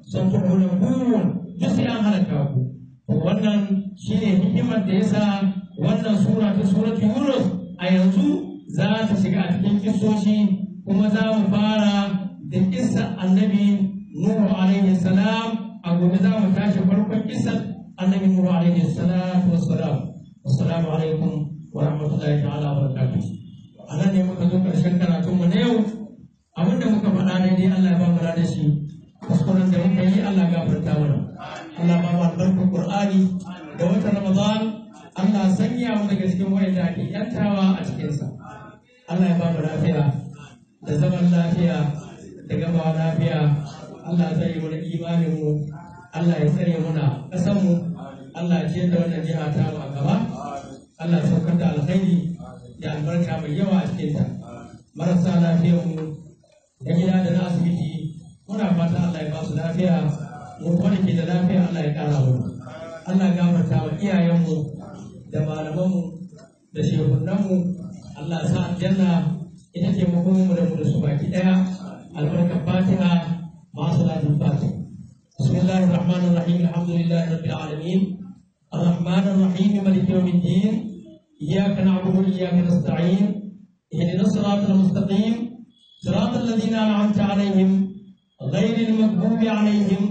satulakun duk sai an halaka ku to wannan shine hikimar da yasa wannan sura ta suratu yunus a yanzu za ta shiga a cikin kissoshi kuma za mu fara da kissa annabi nuhu alaihi salam a gobe za mu tashi farkon kissar annabi nuhu alaihi salatu wassalam assalamu alaikum wa rahmatullahi ta'ala wa barakatuh anan ne muka zo karshen karatun mu na yau abinda muka faɗa daidai Allah ya ba mu da shi kuskuren da muka yi Allah gafarta mana Allah ba mu albarkar Qur'ani da wata Ramadan Allah sanya mu daga cikin wayanda ake yantawa a cikin sa Allah ya ba mu lafiya da zaman lafiya da gaba lafiya Allah ya tsare mana imanin mu Allah ya tsare mana ƙasar mu Allah ya ciyar da wannan jiha ta mu a gaba Allah ya saukar da alkhairi da albarka mai yawa a cikin ta marasa lafiyar mu da gida da na asibiti muna fata Allah ya ba su lafiya mu kuma da ke da lafiya Allah ya ƙara mu Allah ya gafarta wa iyayenmu da malamanmu da shehunanmu Allah ya sa aljanna ita ce makomin mu da mu da su baki daya albarkar fatiha ma salatul fatiha bismillahir rahmanir rahim alhamdulillahi rabbil alamin arrahmanir rahim maliki yawmiddin iyyaka na'budu wa iyyaka nasta'in ihdinas siratal mustaqim siratal ladzina an'amta alaihim ghayril maghdubi alaihim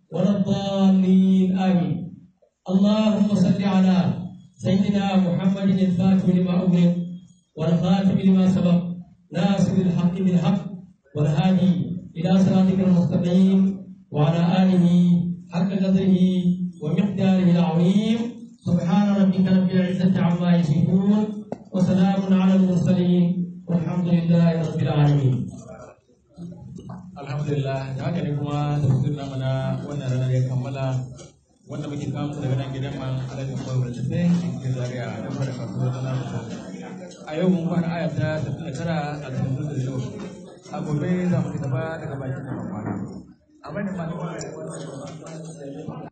waladdallin amin اللهم صل على سيدنا محمد الفاتح لما أغلق والخاتم لما سبق ناصر الحق بالحق والهادي إلى صراطك المستقيم وعلى آله حق قدره ومقداره العظيم سبحان ربك رب العزة عما يصفون وسلام على المرسلين والحمد لله رب العالمين. Alhamdulillah, da haka ne kuma tafsirin namu na wannan ranar ya kammala wanda muke samu daga nan gidan man alhaji Umar da Tafe cikin Zaria da fara kasuwar da namu. A yau mun fara aya ta 69 a cikin da yau. A gobe za mu ci gaba daga bakin kwana. A bayan malamin